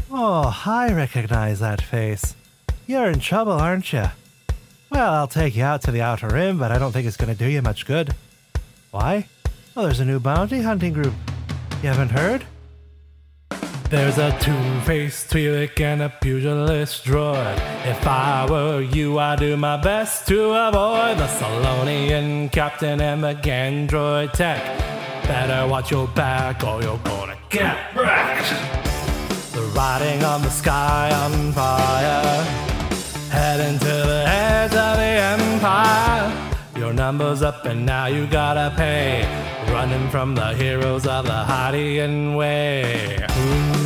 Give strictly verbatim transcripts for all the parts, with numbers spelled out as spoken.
Oh, I recognize that face. You're in trouble, aren't you? Well, I'll take you out to the Outer Rim, but I don't think it's going to do you much good. Why? Well, there's a new bounty hunting group. You haven't heard? There's a two-faced Twi'lek and a pugilist droid. If I were you, I'd do my best to avoid the Solonian captain and the Gandroid tech. Better watch your back or you're gonna get wrecked. The writing on the sky on fire, heading to the edge of the empire. Your number's up and now you gotta pay, running from the heroes of the Hydian way. Ooh.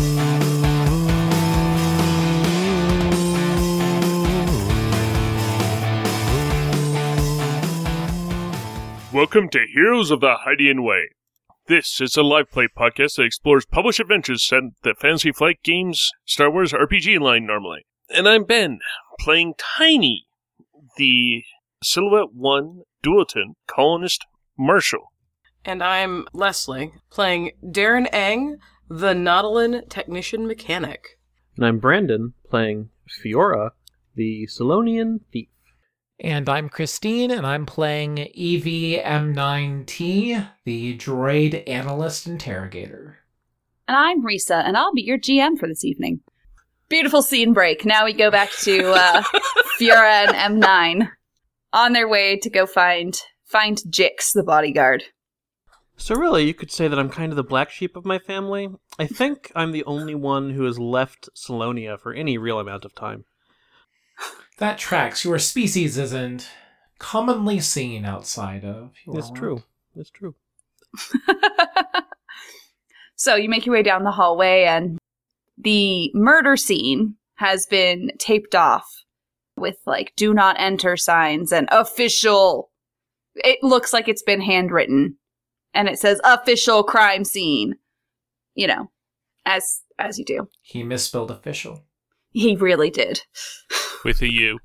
Welcome to Heroes of the Hydian Way. This is a live play podcast that explores published adventures set in the Fantasy Flight Games Star Wars R P G line normally. And I'm Ben, playing Tiny, the Silhouette one Dualton Colonist Marshal. And I'm Leslie, playing Darren Eng, the Nautilin Technician Mechanic. And I'm Brandon, playing Fiora, the Solonian Thief. And I'm Christine, and I'm playing E V M nine T, the Droid Analyst Interrogator. And I'm Risa, and I'll be your G M for this evening. Beautiful scene break. Now we go back to uh, Fiora and M nine on their way to go find find Jix, the bodyguard. So really, you could say that I'm kind of the black sheep of my family. I think I'm the only one who has left Salonia for any real amount of time. That tracks. Your species isn't commonly seen outside of your It's world. true. It's true. So you make your way down the hallway, and the murder scene has been taped off with, like, do not enter signs and official. It looks like it's been handwritten, and it says official crime scene. You know, as as you do. He misspelled official. He really did. With a U.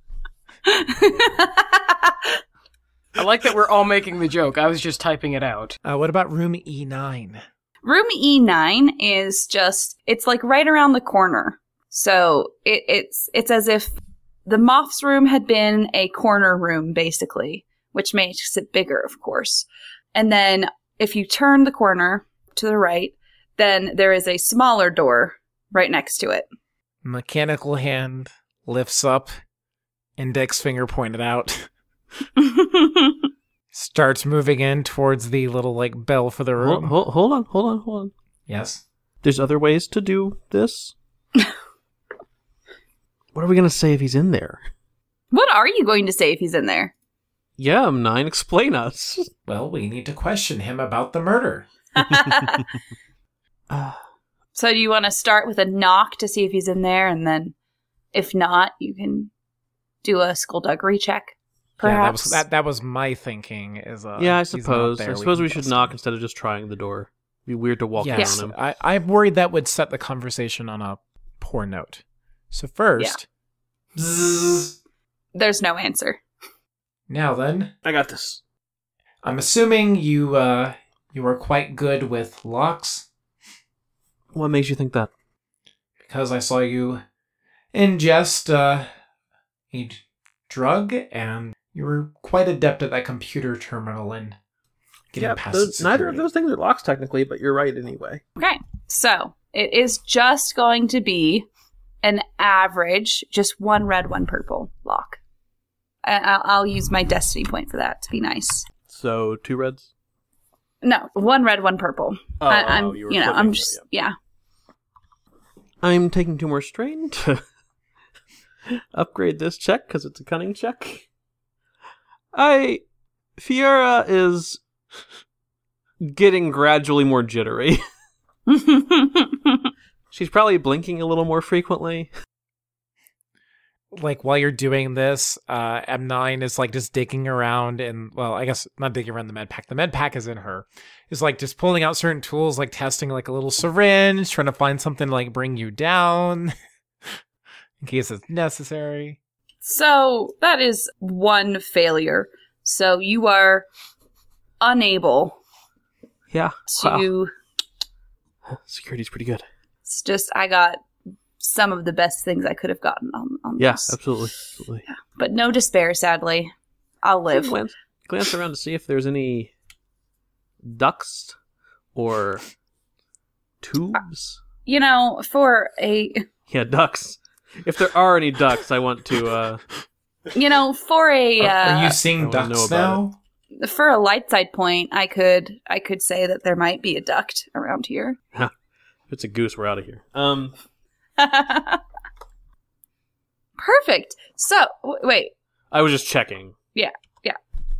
I like that we're all making the joke. I was just typing it out. Uh, what about room E nine? Room E nine is just, it's like right around the corner. So it, it's it's as if the Moff's room had been a corner room, basically, which makes it bigger, of course. And then if you turn the corner to the right, then there is a smaller door right next to it. Mechanical hand lifts up, index finger pointed out, starts moving in towards the little, like, bell for the room. Hold, hold, hold on, hold on, hold on. Yes? There's other ways to do this? What are we going to say if he's in there? What are you going to say if he's in there? Yeah, M nine, explain us. Well, we need to question him about the murder. uh, So do you want to start with a knock to see if he's in there, and then if not, you can do a skullduggery check, perhaps? Yeah, that was, that, that was my thinking. Is uh, yeah, I he's not suppose. there, I suppose can we should guess knock him. instead of just trying the door. It'd be weird to walk Yes, down him. I, I'm worried that would set the conversation on a poor note. So first, bzzz. There's no answer. Now then, I got this. I'm assuming you uh, you are quite good with locks, What makes you think that? because I saw you ingest uh, a d- drug, and you were quite adept at that computer terminal and getting Yeah, past those, its neither of security. those things are locks technically, but you're right anyway. Okay, so it is just going to be an average, just one red, one purple lock. I- I'll, I'll use my destiny point for that to be nice. So, two reds? No, one red, one purple. Oh, I, I'm, oh, you you, were know, flipping, I'm so, just, yeah. I'm taking two more strain to upgrade this check because it's a cunning check. I... Fiora is getting gradually more jittery. She's probably blinking a little more frequently. Like, while you're doing this, uh, M nine is, like, just digging around and, well, I guess not digging around the med pack. The med pack is in her. Is, like, just pulling out certain tools, like testing, like, a little syringe, trying to find something to, like, bring you down in case it's necessary. So that is one failure. So you are unable Yeah. to... Wow. Security's pretty good. It's just, I got some of the best things I could have gotten on, on Yeah, this. absolutely. absolutely. But no despair, sadly. I'll live. Glance, glance around to see if there's any ducts or tubes. You know, for a Yeah, ducts. If there are any ducts, I want to. Uh, you know, for a Are uh, you I seeing wanna know ducks about now? for a light side point, I could I could say that there might be a duct around here. if it's a goose, we're out of here. Um, Perfect. So, w- wait. I was just checking. Yeah, yeah.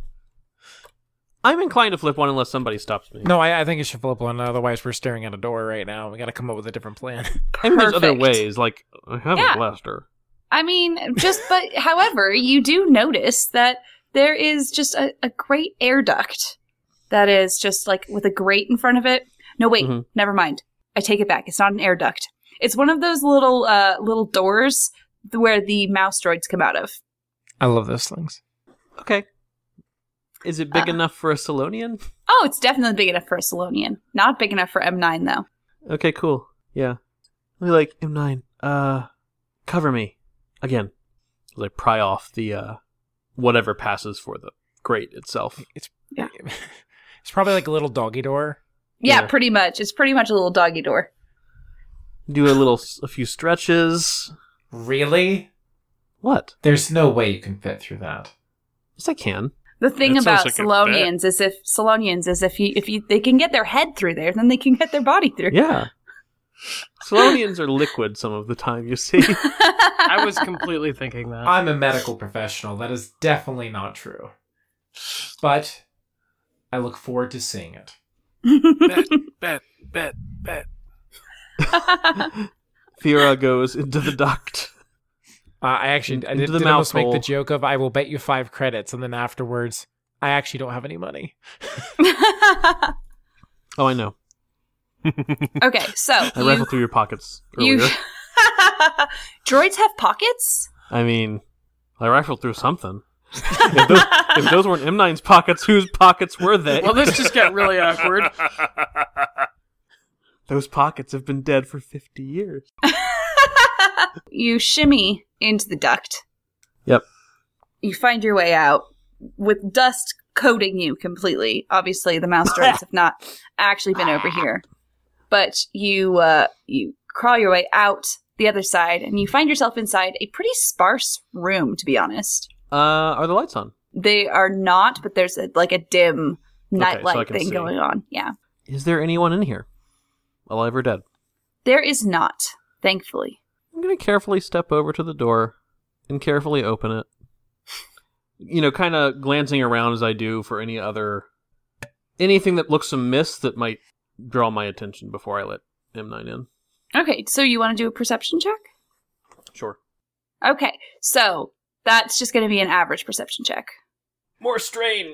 I'm inclined to flip one unless somebody stops me. No, I, I think you should flip one. Otherwise, we're staring at a door right now. We got to come up with a different plan. I mean, there's other Perfect. ways. Like, I have Yeah. a blaster. I mean, just but however, you do notice that there is just a, a great air duct that is just like with a grate in front of it. No, wait, Mhm. never mind. I take it back. It's not an air duct. It's one of those little uh little doors where the mouse droids come out of. I love those things. Okay. Is it big Uh. enough for a Salonian? Oh, it's definitely big enough for a Salonian. Not big enough for M nine though. Okay, cool. Yeah. I'll be like, M nine, uh, cover me. Again. As I pry off the, uh, whatever passes for the grate itself. It's Yeah. it's probably like a little doggy door. Yeah, Yeah. pretty much. It's pretty much a little doggy door. Do a little, a few stretches. Really? What? There's no way you can fit through that. Yes, I can. The thing That sounds about like a Salonians is if Salonians is if you if you they can get their head through there, then they can get their body through. Yeah. Salonians are liquid some of the time, you see. I was completely thinking that. I'm a medical professional. That is definitely not true. But I look forward to seeing it. Bet, bet, bet. Fiora goes into the duct. Uh, I actually I Into did, the did almost mouth make the hole. joke of I will bet you five credits, and then afterwards I actually don't have any money. Oh, I know. Okay, so I you, rifled through your pockets you earlier. droids have pockets? I mean, I rifled through something. if, those, if those weren't M nine's pockets, whose pockets were they? Well, this just got really awkward. Those pockets have been dead for fifty years. You shimmy into the duct. Yep. You find your way out with dust coating you completely. Obviously, the mouse droids have not actually been over here, but you uh, you crawl your way out the other side, and you find yourself inside a pretty sparse room. To be honest, Uh, are the lights on? they are not, but there's a, like a dim Okay, so I nightlight can thing see. going on. Yeah, Is there anyone in here? Alive or dead? there is not. Thankfully. I'm going to carefully step over to the door and carefully open it. You know, kind of glancing around as I do for any other... anything that looks amiss that might draw my attention before I let M nine in. Okay, so you want to do a perception check? Sure. Okay, so that's just going to be an average perception check. More strain!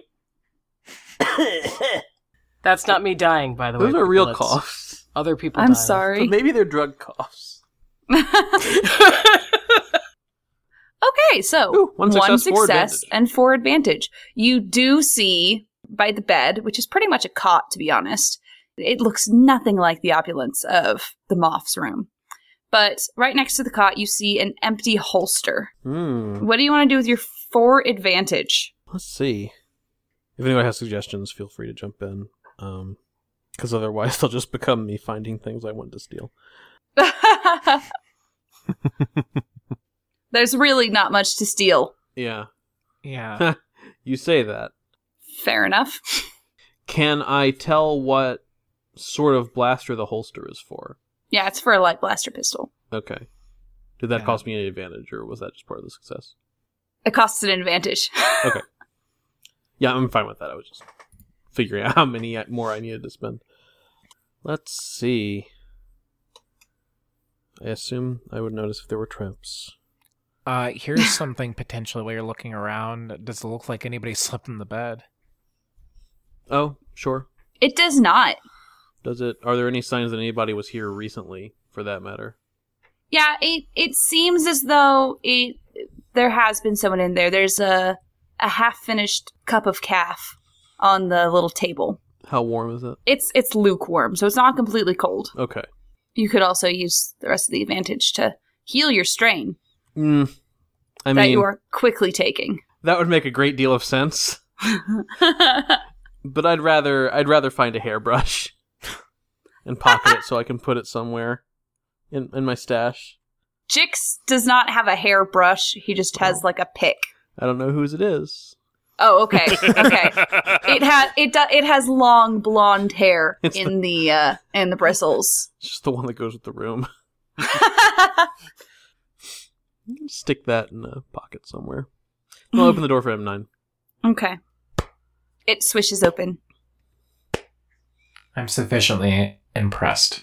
That's not me dying, by the way. Those are real people. It's coughs. Other people I'm dying. sorry. But maybe they're drug coughs. Okay, so Ooh, one success, four success advantage. and four advantage. You do see by the bed, which is pretty much a cot, to be honest. It looks nothing like the opulence of the Moth's room. But right next to the cot, you see an empty holster. Hmm. What do you want to do with your four advantage? Let's see. If anyone has suggestions, feel free to jump in. Um, because otherwise they'll just become me finding things I want to steal. There's really not much to steal. Yeah. Yeah. You say that. Fair enough. Can I tell what sort of blaster the holster is for? Yeah, it's for a light blaster pistol. Okay. Did that Yeah. cost me any advantage, or was that just part of the success? It costs an advantage. Okay. Yeah, I'm fine with that. I was just figuring out how many more I needed to spend. Let's see. I assume I would notice if there were traps. Uh, here's something potentially while you're looking around. Does it look like anybody slept in the bed? Oh, sure. It does not. Does it? Are there any signs that anybody was here recently, for that matter? Yeah, it it seems as though it there has been someone in there. There's a a half finished cup of calf on the little table. How warm is it? It's it's lukewarm, so it's not completely cold. Okay. You could also use the rest of the advantage to heal your strain Mm, I that mean, you are quickly taking. that would make a great deal of sense. But I'd rather I'd rather find a hairbrush and pocket it so I can put it somewhere in in my stash. Jix does not have a hairbrush. He just has like a pick. I don't know whose it is. Oh, okay, okay. It has it do- it has long blonde hair It's in the uh, in the bristles. It's just the one that goes with the room. Stick that in a pocket somewhere. I'll open the door for M nine. Okay. It swishes open. I'm sufficiently impressed.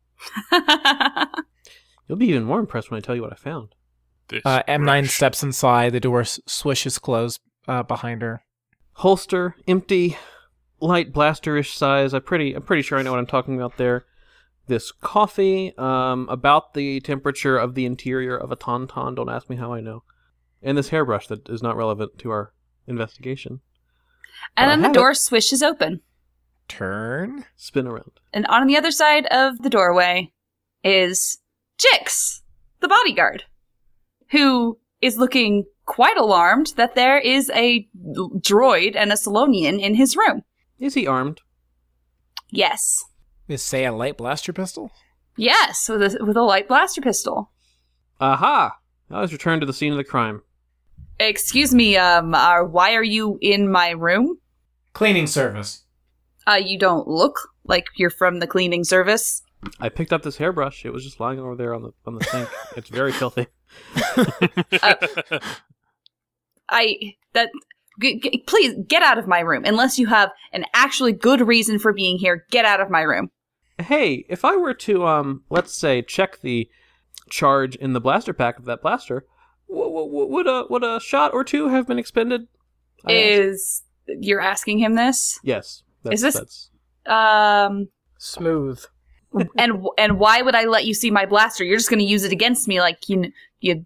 You'll be even more impressed when I tell you what I found. This Uh, M nine brush. steps inside. The door s- swishes closed uh, behind her. Holster, empty, light blaster-ish size. I'm pretty, I'm pretty sure I know what I'm talking about there. This coffee, um, about the temperature of the interior of a tauntaun. Don't ask me how I know. And this hairbrush that is not relevant to our investigation. And I then the have door swishes open. Turn. Spin around. And on the other side of the doorway is Jix, the bodyguard, who is looking quite alarmed that there is a droid and a Salonian in his room. Is he armed? Yes. Is say a light blaster pistol? Yes, with a, with a light blaster pistol. Aha! Now let's return to the scene of the crime. Excuse me, um, uh, why are you in my room? Cleaning service. Uh, you don't look like you're from the cleaning service. I picked up this hairbrush. It was just lying over there on the on the sink. It's very filthy. I, that, g- g- please, get out of my room. Unless you have an actually good reason for being here, get out of my room. Hey, if I were to, um, let's say, check the charge in the blaster pack of that blaster, w- w- would a would a shot or two have been expended? I asked. Is, you're asking him this? Yes. That's, Is this- That's, Um, Smooth. and and why would I let you see my blaster? You're just going to use it against me, like you you.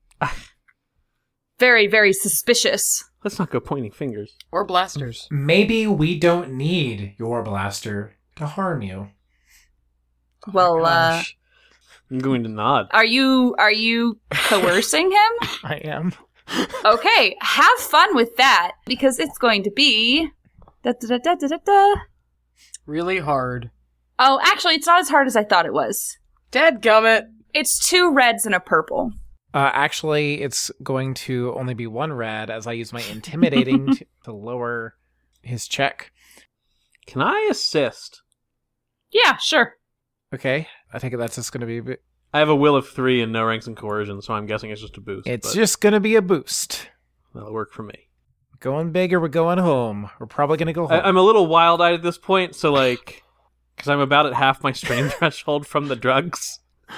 Very very suspicious. let's not go pointing fingers. Or blasters. Maybe we don't need your blaster to harm you. Well, uh, Gosh, I'm going to nod. are you are you coercing him? I am. Okay, have fun with that because it's going to be. Da, da, da, da, da, da. Really hard. Oh, actually, it's not as hard as I thought it was. Dadgummit. It's two reds and a purple. Uh, actually, it's going to only be one red as I use my intimidating to, to lower his check. Can I assist? Yeah, sure. Okay, I think that's just going to be. A bit, I have a will of three and no ranks in coercion, so I'm guessing it's just a boost. it's but just going to be a boost. that'll work for me. Going big or we're going home. We're probably going to go home. I, I'm a little wild-eyed at this point, so like, because I'm about at half my strain threshold from the drugs.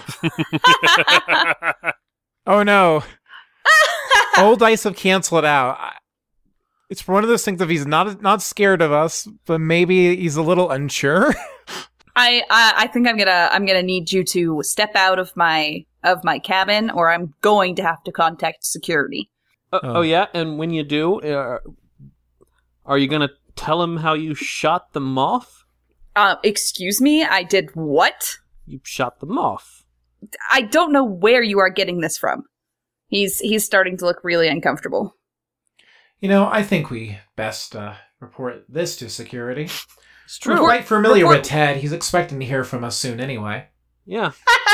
Oh no. Old dice have canceled it out. I- It's one of those things if he's not not scared of us, but maybe he's a little unsure. I, I I think I'm gonna I'm gonna need you to step out of my of my cabin, or I'm going to have to contact security. Uh, Oh. oh yeah, and when you do, uh, are you gonna tell him how you shot them off? Uh, excuse me, I did what? You shot them off. I don't know where you are getting this from. He's he's starting to look really uncomfortable. You know, I think we best uh, report this to security. It's We're true. Report- quite familiar report- with Ted. He's expecting to hear from us soon anyway. Yeah.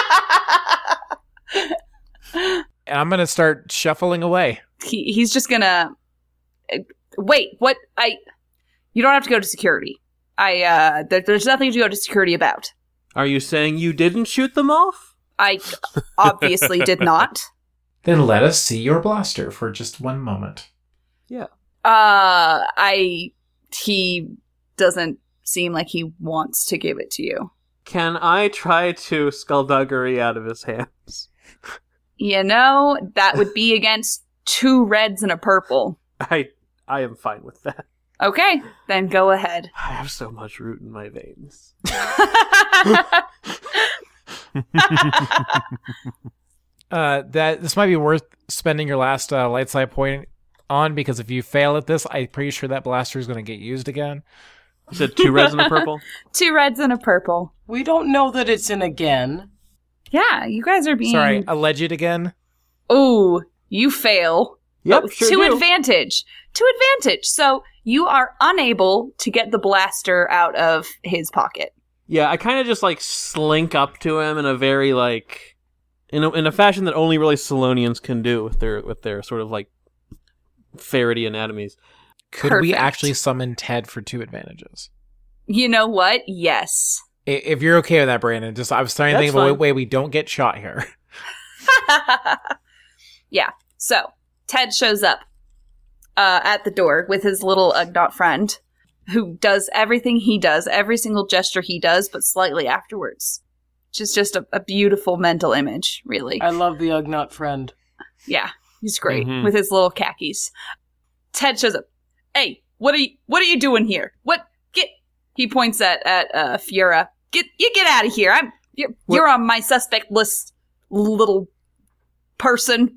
And I'm going to start shuffling away. he, he's just gonna uh, wait. What? I? You don't have to go to security. I. uh there, There's nothing to go to security about. Are you saying you didn't shoot them off? I obviously did not. Then let us see your blaster for just one moment. Yeah. Uh, I. He doesn't seem like he wants to give it to you. Can I try to skullduggery out of his hands? You know, that would be against two reds and a purple. I I am fine with that. Okay, then go ahead. I have so much root in my veins. Uh, that this might be worth spending your last uh, light side point on, because if you fail at this, I'm pretty sure that blaster is going to get used again. You said two reds and a purple? Two reds and a purple. We don't know that it's in again. Yeah, you guys are being... Sorry, alleged again? Oh, you fail. Yep, But sure to do. advantage. To advantage. So you are unable to get the blaster out of his pocket. Yeah, I kind of just like slink up to him in a very like, in a, in a fashion that only really Salonians can do with their with their sort of like ferrety anatomies. Could we Perfect. actually summon Ted for two advantages? You know what? Yes. I- If you're okay with that, Brandon, just I was trying to That's think of a fine. way we don't get shot here. Yeah. So Ted shows up uh, at the door with his little Ugnaught friend, who does everything he does, every single gesture he does, but slightly afterwards. Which is just a, a beautiful mental image, really. I love the Ugnaught friend. Yeah, he's great Mhm. with his little khakis. Ted shows up. Hey, what are you? What are you doing here? What? Get! He points at at uh, Fiora. Get! You get out of here! I'm. You're, you're on my suspect list, little person.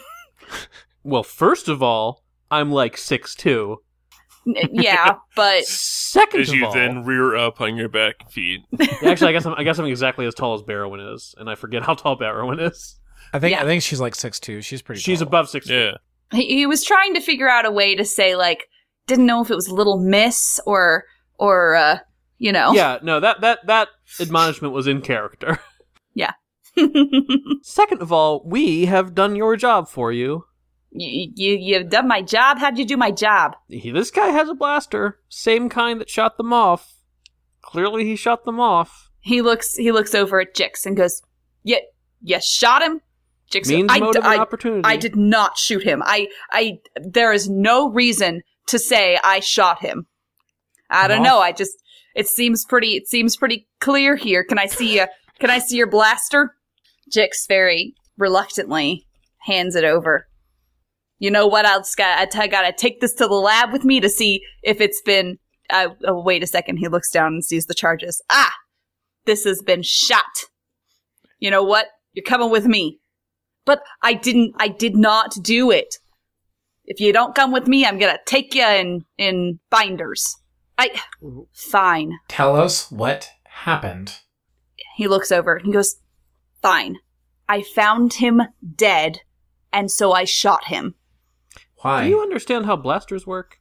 Well, first of all, I'm like six two. N- Yeah, but Second As of you all, then rear up on your back feet. actually, I guess I'm, I guess I'm exactly as tall as Barrowin is, and I forget how tall Barrowin is. I think Yeah. I think she's like six two. She's pretty. She's tall. above six. Yeah. he, he was trying to figure out a way to say like, didn't know if it was Little Miss or or uh, you know. Yeah, no, that that that admonishment was in character. Yeah. Second of all, we have done your job for you. you, you you've done my job. How'd you do my job? He, this guy has a blaster, same kind that shot them off. Clearly, he shot them off. He looks he looks over at Jix and goes, "Yeah, you shot him." Jix goes, Means, I, motive, I, and opportunity. I did not shoot him. I, I, there is no reason to say I shot him. I don't Moth? know. I just, it seems pretty, it seems pretty clear here. Can I see you? Can I see your blaster? Jix very reluctantly hands it over. You know what? I'll just got, I t- gotta take this to the lab with me to see if it's been, uh, oh, wait a second. He looks down and sees the charges. Ah, this has been shot. You know what? You're coming with me. But I didn't, I did not do it. If you don't come with me, I'm gonna take you in, in binders. I, fine. Tell us what happened. He looks over and he goes, fine. I found him dead, and so I shot him. Why? Do you understand how blasters work?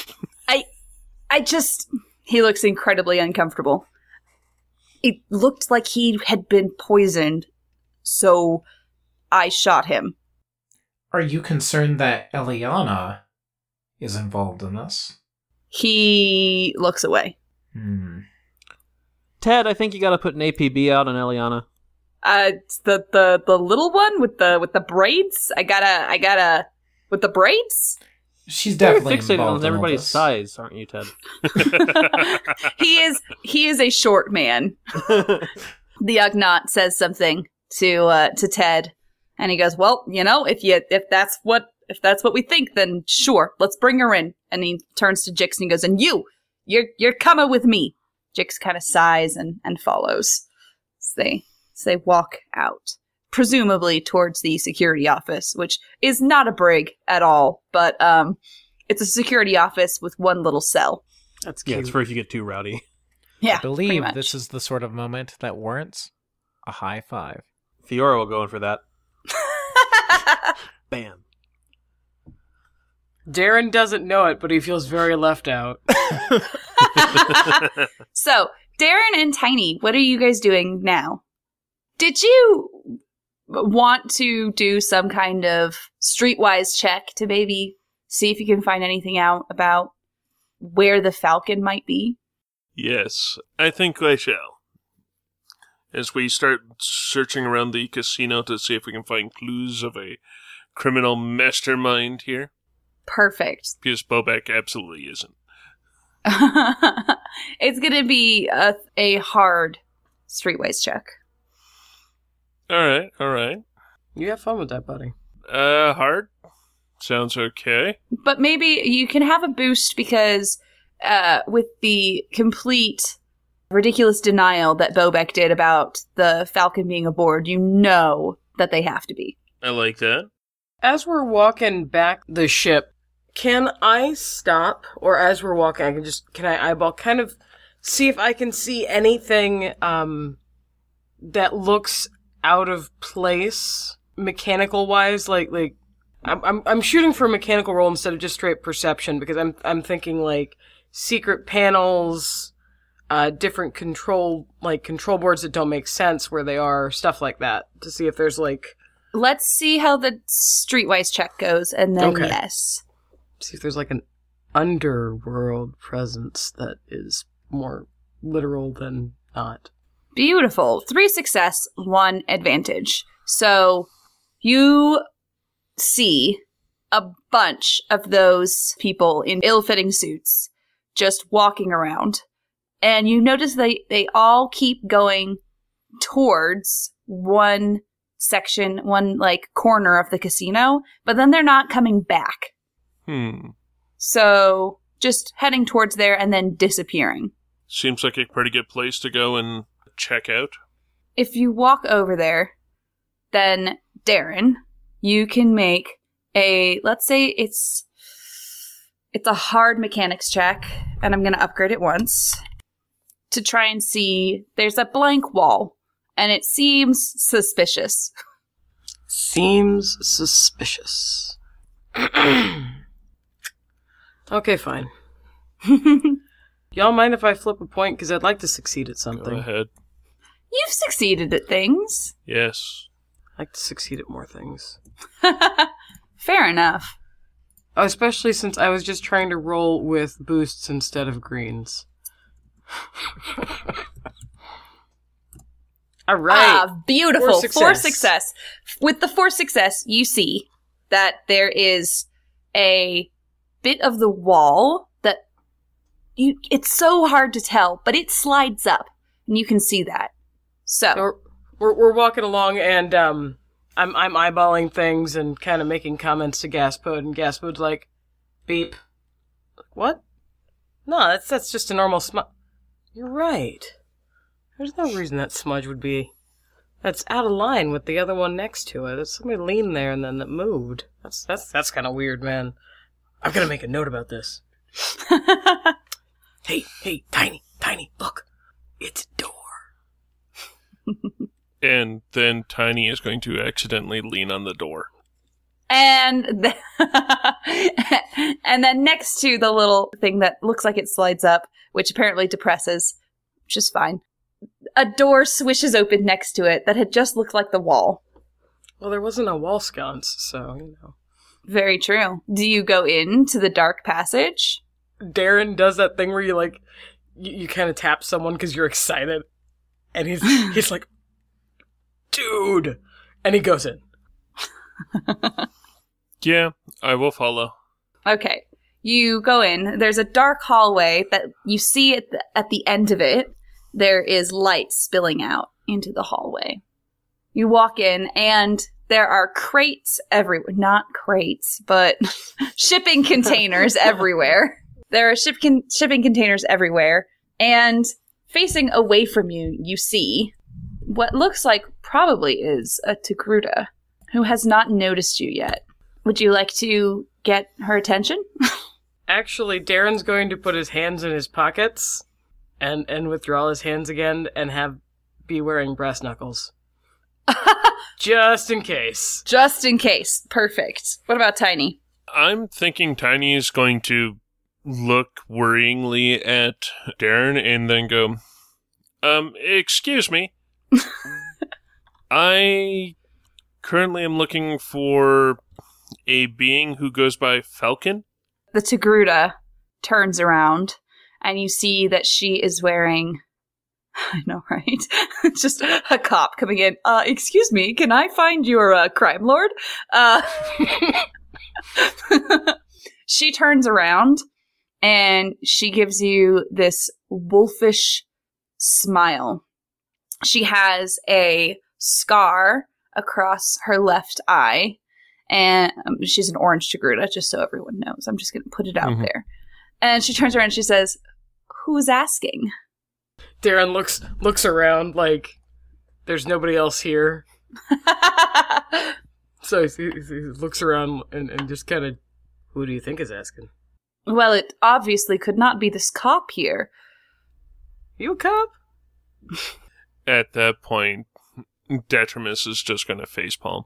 I just, he looks incredibly uncomfortable. It looked like he had been poisoned, so I shot him. Are you concerned that Eliana is involved in this? He looks away. Hmm. Ted, I think you gotta put an A P B out on Eliana. Uh, it's the, the, the little one with the, with the braids? I gotta, I gotta, with the braids? She's Very definitely fixated involved on in all everybody's this. size, aren't you, Ted? He is, he is a short man. The Ugnaught says something to, uh, to Ted, and he goes, well, you know, if you, if that's what, if that's what we think, then sure, let's bring her in. And he turns to Jix and he goes, and you, you're, you're coming with me. Jix kind of sighs and, and follows. So they, so they walk out, presumably towards the security office, which is not a brig at all, but, um, it's a security office with one little cell. That's Yeah, cute. it's for if you get too rowdy. Yeah, I pretty believe much. this is the sort of moment that warrants a high five. Fiora will go in for that. Bam. Darren doesn't know it, but he feels very left out. So, Darren and Tiny, what are you guys doing now? Did you want to do some kind of streetwise check to maybe see if you can find anything out about where the Falcon might be? Yes, I think I shall. As we start searching around the casino to see if we can find clues of a criminal mastermind here. Perfect. Because Bobek absolutely isn't. It's going to be a, a hard streetwise check. Alright, alright. You have fun with that, buddy. Uh, hard? Sounds okay. But maybe you can have a boost because uh, with the complete ridiculous denial that Bobek did about the Falcon being aboard, you know that they have to be. I like that. As we're walking back the ship, can I stop, or as we're walking, I can just, can I eyeball, kind of see if I can see anything um, that looks out of place mechanical wise? Like, like I'm, I'm, I'm shooting for a mechanical roll instead of just straight perception because I'm, I'm thinking like secret panels, uh, different control, like control boards that don't make sense where they are, stuff like that, to see if there's like. Let's see how the streetwise check goes, and then Okay. yes. See if there's like an underworld presence that is more literal than not. Beautiful. Three success, one advantage. So you see a bunch of those people in ill-fitting suits just walking around. And you notice they, they all keep going towards one section, one like corner of the casino, but then they're not coming back. Hmm. So just heading towards there and then disappearing. Seems like a pretty good place to go and check out. If you walk over there, then Darren, you can make a, let's say it's, it's a hard mechanics check, and I'm going to upgrade it once, to try and see, there's a blank wall, and it seems suspicious. Seems suspicious. Okay, fine. Y'all mind if I flip a point? Because I'd like to succeed at Go something. ahead. You've succeeded at things. Yes. I'd like to succeed at more things. Fair enough. Oh, especially since I was just trying to roll with boosts instead of greens. All right. Ah, beautiful. For For success. success. With the for success, you see that there is a bit of the wall that you it's so hard to tell, but it slides up, and you can see that. So, So we're we're walking along, and um, I'm I'm eyeballing things and kind of making comments to Gaspode, and Gaspode's like, "Beep." What? No, that's that's just a normal smudge. You're right. There's no reason that smudge would be. That's out of line with the other one next to it. There's somebody leaned there and then that moved. That's that's that's kind of weird, man. I've got to make a note about this. Hey, hey, Tiny, Tiny, look, it's a door. And then Tiny is going to accidentally lean on the door. and th- and then next to the little thing that looks like it slides up, which apparently depresses, which is fine, a door swishes open next to it that had just looked like the wall. Well, there wasn't a wall sconce, so you know. Very true. Do you go into the dark passage? Darren does that thing where you like, you, you kind of tap someone because you're excited, and he's he's like, dude, and he goes in. Yeah, I will follow. Okay. You go in. There's a dark hallway that you see at the, at the end of it. There is light spilling out into the hallway. You walk in, and there are crates everywhere. Not crates, but shipping containers everywhere. There are ship con- shipping containers everywhere. And facing away from you, you see what looks like probably is a Togruta who has not noticed you yet. Would you like to get her attention? Actually, Darren's going to put his hands in his pockets and and withdraw his hands again and have be wearing brass knuckles. Just in case. Just in case. Perfect. What about Tiny? I'm thinking Tiny is going to look worryingly at Darren and then go, um, excuse me. I currently am looking for a being who goes by Falcon. The Togruta turns around, and you see that she is wearing... I know, right? Just a cop coming in. Uh, excuse me, can I find your uh, crime lord? Uh, she turns around, and she gives you this wolfish smile. She has a scar across her left eye, and um, she's an orange Togruta, just so everyone knows. I'm just going to put it out Mhm. there. And she turns around and she says, "Who's asking?" Darren looks looks around like there's nobody else here. So he, he, he looks around and, and just kind of, who do you think is asking? Well, it obviously could not be this cop here. You a cop? At that point, Detrimus is just going to facepalm.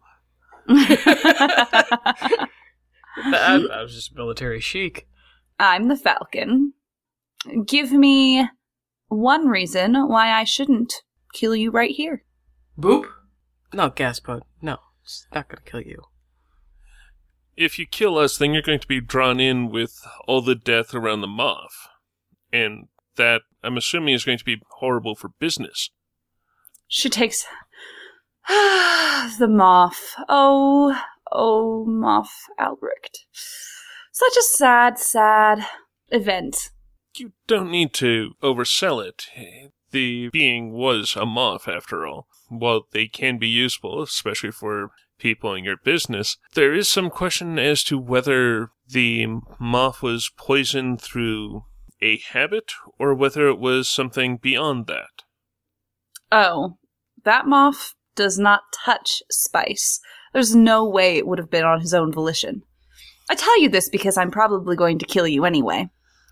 That, that was just military chic. I'm the Falcon. Give me one reason why I shouldn't kill you right here. Boop. No, Gaspod. No, it's not gonna kill you. If you kill us, then you're going to be drawn in with all the death around the Moth. And that, I'm assuming, is going to be horrible for business. She takes the Moth. Oh, oh, Moth Albrecht. Such a sad, sad event. You don't need to oversell it. The being was a moth, after all. While they can be useful, especially for people in your business, there is some question as to whether the moth was poisoned through a habit or whether it was something beyond that. Oh, that moth does not touch spice. There's no way it would have been on his own volition. I tell you this because I'm probably going to kill you anyway.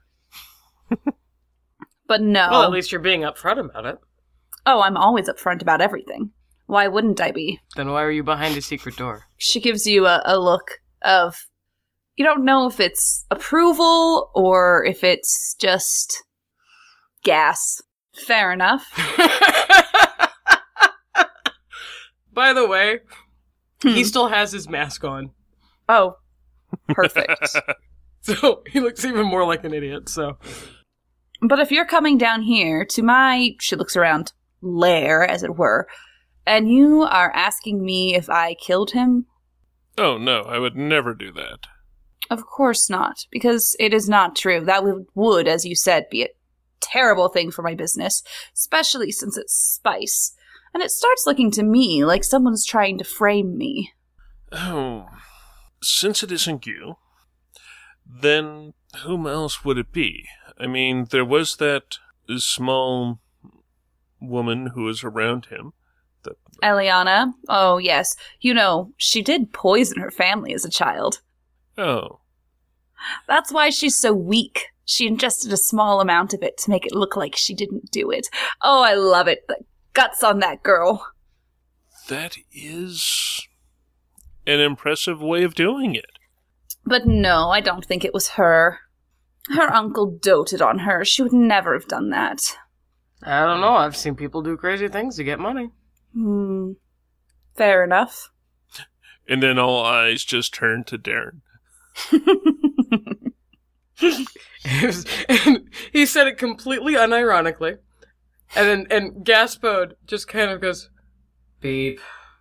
But no. Well, at least you're being upfront about it. Oh, I'm always upfront about everything. Why wouldn't I be? Then why are you behind a secret door? She gives you a, a look of... You don't know if it's approval or if it's just gas. Fair enough. By the way, Hmm. he still has his mask on. Oh, perfect. So he looks even more like an idiot, so... But if you're coming down here to my, she looks around, lair, as it were, and you are asking me if I killed him, Oh, no, I would never do that. of course not, because it is not true. That would, would, as you said, be a terrible thing for my business, especially since it's spice. And it starts looking to me like someone's trying to frame me. Oh, since it isn't you, then whom else would it be? I mean, there was that small woman who was around him. That Eliana? Oh, yes. You know, she did poison her family as a child. Oh, That's why she's so weak. She ingested a small amount of it to make it look like she didn't do it. Oh, I love it. The guts on that girl. that is an impressive way of doing it. But no, I don't think it was her. Her uncle doted on her. She would never have done that. I don't know, I've seen people do crazy things to get money. Hmm. Fair enough. And then all eyes just turned to Darren. It was- and he said it completely unironically. And then and Gaspode just kind of goes, beep.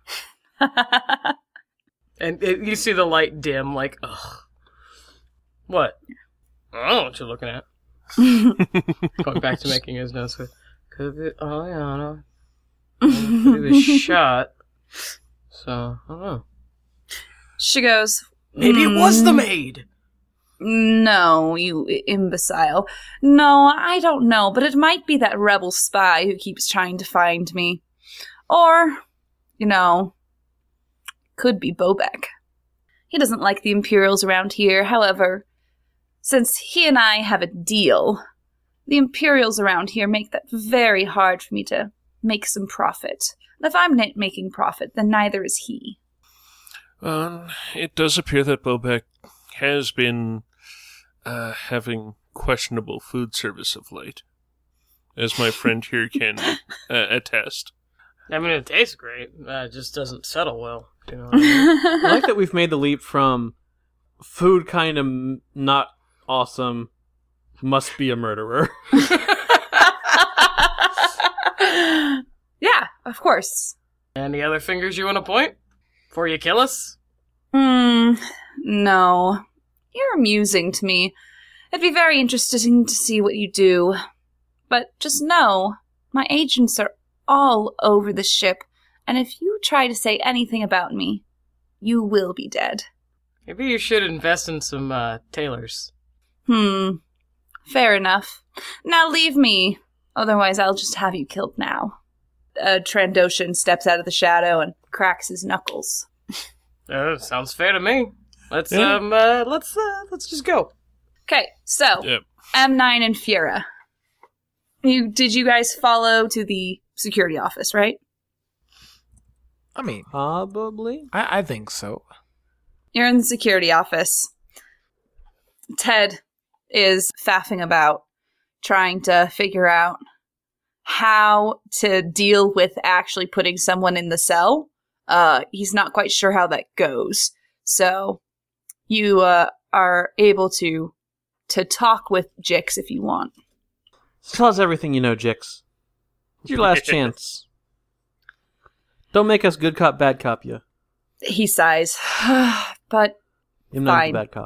And it, you see the light dim, like, ugh. What? I don't know what you're looking at. Going back to making his notes with, could be, oh, yeah, I know. Could be shot. So, I don't know. She goes, Maybe it was the "Mm, maid. No, you imbecile. No, I don't know, but it might be that rebel spy who keeps trying to find me. Or, you know, could be Bobek. He doesn't like the Imperials around here. However, since he and I have a deal, the Imperials around here make that very hard for me to make some profit. And if I'm not making profit, then neither is he. Um, it does appear that Bobek has been uh, having questionable food service of late, as my friend here can uh, attest. I mean, it tastes great. Uh, it just doesn't settle well. You know what I mean? I like that we've made the leap from food kind of m- not awesome, must be a murderer. Yeah, of course. Any other fingers you want to point before you kill us? Hmm, no. You're amusing to me. It'd be very interesting to see what you do. But just know, my agents are all over the ship, and if you try to say anything about me, you will be dead. Maybe you should invest in some uh, tailors. Hmm, fair enough. Now leave me, otherwise I'll just have you killed now. Uh, Trandoshan steps out of the shadow and cracks his knuckles. Uh, sounds fair to me. Let's Yeah. um, uh, let's uh, let's just go. Okay, so Yep. M nine and Fiera. You did you guys follow to the security office, right? I mean, Probably. I, I think so. You're in the security office. Ted is faffing about, trying to figure out how to deal with actually putting someone in the cell. Uh, he's not quite sure how that goes. So you uh, are able to to talk with Jix if you want. Tell us everything you know, Jix. It's your last chance. Don't make us good cop, bad cop you. He sighs, but I'm not Fine. the bad cop.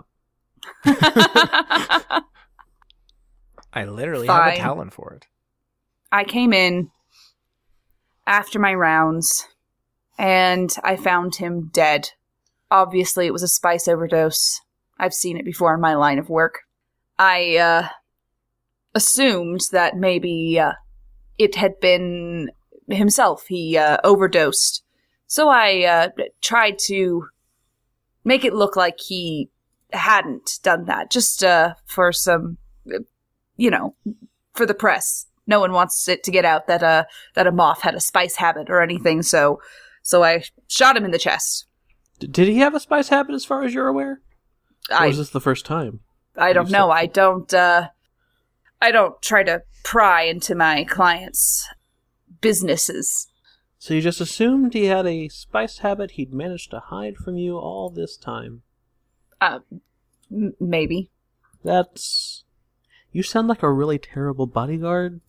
I literally have Fine. a talent for it. I came in after my rounds, and I found him dead. Obviously, it was a spice overdose. I've seen it before in my line of work. I, uh, assumed that maybe, uh, it had been himself. He, uh, overdosed. So I, uh, tried to make it look like he hadn't done that, just, uh, for some, you know, for the press. No one wants it to get out that, uh, that a moth had a spice habit or anything, so, so I shot him in the chest. D- did he have a spice habit as far as you're aware? Or I, was this the first time? I don't you know. said- I don't, uh, I don't try to pry into my clients' businesses. So you just assumed he had a spice habit he'd managed to hide from you all this time? Uh, m- maybe. That's... You sound like a really terrible bodyguard.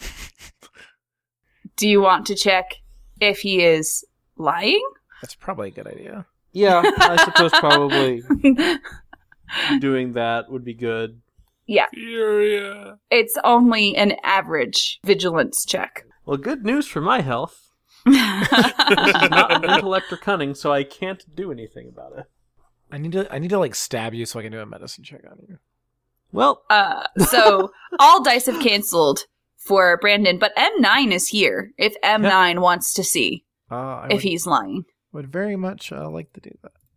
Do you want to check if he is lying? That's probably a good idea. Yeah, I suppose probably doing that would be good. Yeah, Furya. it's only an average vigilance check. Well, good news for my health. This is not an intellect or cunning, so I can't do anything about it. I need to I need to like stab you so I can do a medicine check on you. Well, Uh, so all dice have canceled for Brandon, but M nine is here if M nine wants to see Uh, I if would, he's lying. would very much uh, like to do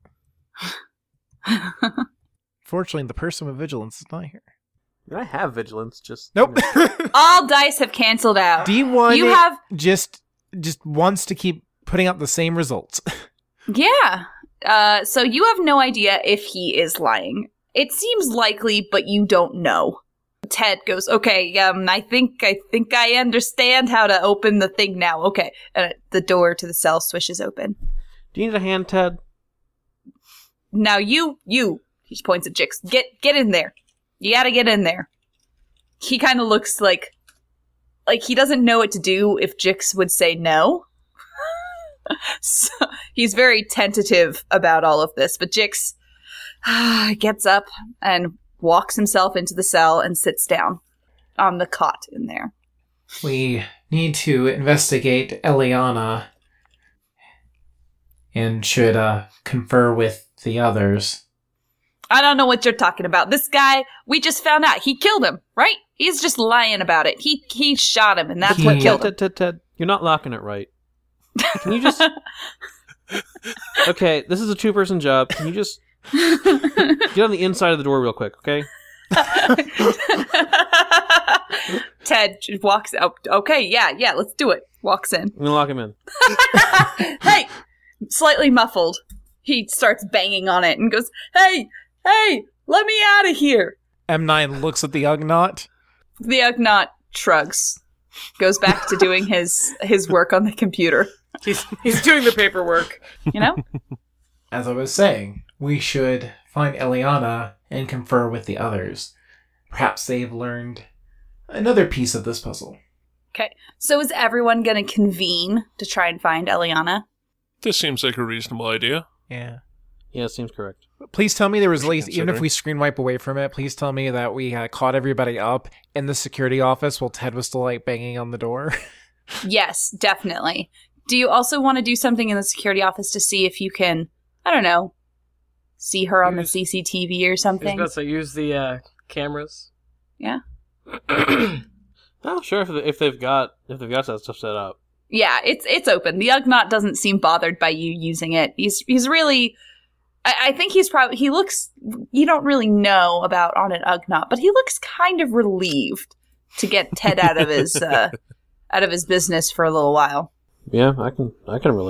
that. Fortunately, the person with vigilance is not here. I have vigilance, just... Nope. All dice have canceled out. D one You have just just wants to keep putting out the same results. Yeah. Uh, so you have no idea if he is lying. It seems likely, but you don't know. Ted goes, okay, um, I think, I think I understand how to open the thing now. Okay. And the door to the cell swishes open. Do you need a hand, Ted? Now you, you, he points at Jix, get, get in there. You gotta get in there. He kind of looks like, like he doesn't know what to do if Jix would say no. So he's very tentative about all of this, but Jix gets up and walks himself into the cell and sits down on the cot in there. We need to investigate Eliana and should uh, confer with the others. I don't know what you're talking about. This guy, we just found out he killed him, right? He's just lying about it. He he shot him, and that's He- what Ted, killed him. Ted, Ted, Ted, you're not locking it right. Can you just... Okay, this is a two-person job. Can you just get on the inside of the door real quick, okay? Ted just walks out. Okay, yeah, yeah, let's do it. Walks in. I'm gonna lock him in. Hey! Slightly muffled. He starts banging on it and goes, hey, hey, let me out of here. M nine looks at the Ugnaught. The Ugnaught shrugs. Goes back to doing his his work on the computer. He's he's doing the paperwork. You know? As I was saying, we should find Eliana and confer with the others. Perhaps they've learned another piece of this puzzle. Okay. So is everyone going to convene to try and find Eliana? This seems like a reasonable idea. Yeah. Yeah, it seems correct. Please tell me there was at Worth least, even if considering. we screen wipe away from it, please tell me that we uh, caught everybody up in the security office while Ted was still like banging on the door. Yes, definitely. Do you also want to do something in the security office to see if you can, I don't know, see her on the Use- C C T V or I was something? about to use the uh, cameras. Yeah. Oh, sure. If, they- if they've got if they've got that stuff set up. Yeah, it's it's open. The Ugnaught doesn't seem bothered by you using it. He's he's really, I, I think he's probably he looks. You don't really know about on an Ugnaught, but he looks kind of relieved to get Ted out of his uh, out of his business for a little while. Yeah, I can I can relate.